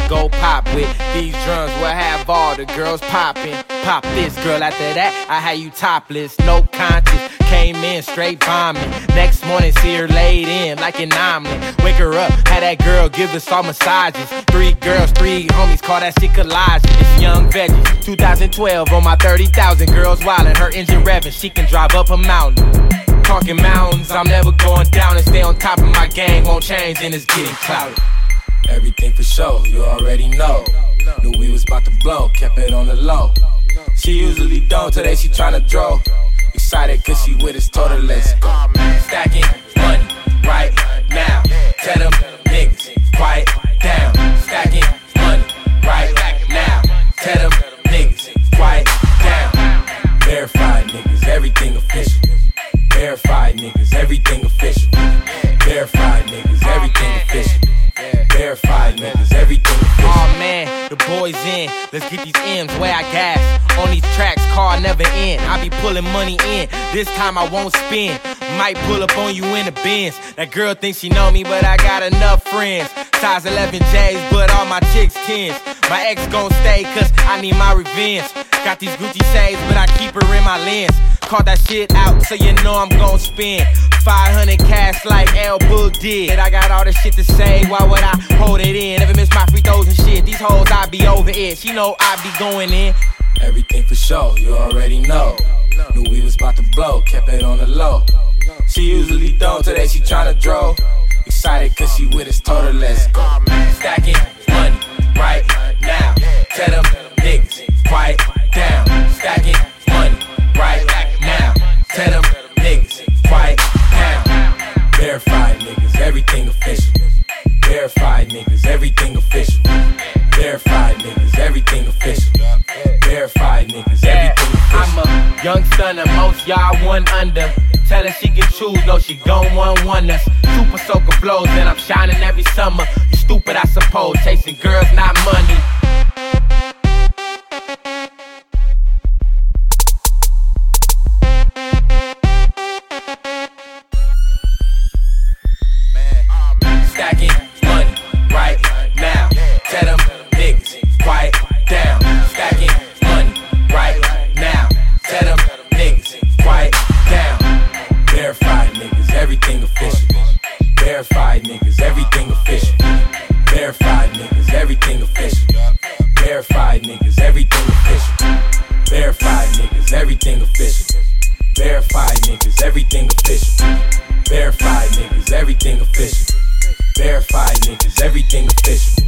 go pop with. These drums will have all the girls popping. Pop this girl, after that I had you topless, no conscience. Came in straight bombing. Next morning see her laid in like an omelet. Wake her up, had that girl give us all massages. 3 girls, 3 homies, call that shit collage. It's Young Veggie, 2012 on my 30,000 girls wildin'. Her engine revving, she can drive up a mountain. Talking mountains, I'm never going down and stay on top of my game. Won't change and it's getting clouded. Everything for sure, you already know. Knew we was about to blow, kept it on the low. She usually don't, today she tryna draw. Excited cause she with us, told her let's go. Stacking money right now. Tell them niggas quiet down. Stacking money right now. Tell them niggas quiet down. Verified niggas, everything official. Verified niggas, everything official. Verified niggas, everything official. Verified niggas, everything official. Oh man, the boys in, let's get these M's where I gas. On these tracks, car never end. I be pulling money in, this time I won't spend. Might pull up on you in the Benz. That girl thinks she know me, but I got enough friends. Size 11 J's, but all my chicks 10s. My ex gon' stay, cause I need my revenge. Got these Gucci shades, but I keep her in my lens. Caught that shit out, so you know I'm gon' spend 500 cash like L Boog did. I got all this shit to say, why would I hold it in? Never miss my free throws and shit, these hoes I be over it. She know I be going in. Everything for sure, you already know. Knew we was about to blow, kept it on the low. She usually don't, today she tryna draw. Excited cause she with us, told her let's go. Stacking money right now. Tell them niggas quiet down. Stacking money right now. Tell them niggas quiet down. Verified niggas, everything official. Verified niggas, everything official. Verified niggas, everything official. Verified niggas, everything official. I'm a young stunner, most y'all one under. Tell her she can choose, no she gon' want us. Super soaker blows and I'm shining every summer. You stupid I suppose, chasing girls not money. Stacking money right now. Tell them niggas quiet down. Stacking money right now. Tell them niggas quiet down. Verified niggas, everything official. Verified niggas, everything official. Verified niggas, everything official. Verified niggas, everything official. Verified niggas, everything official. Verified niggas, everything official. Verified niggas, everything official. Verified niggas, everything official.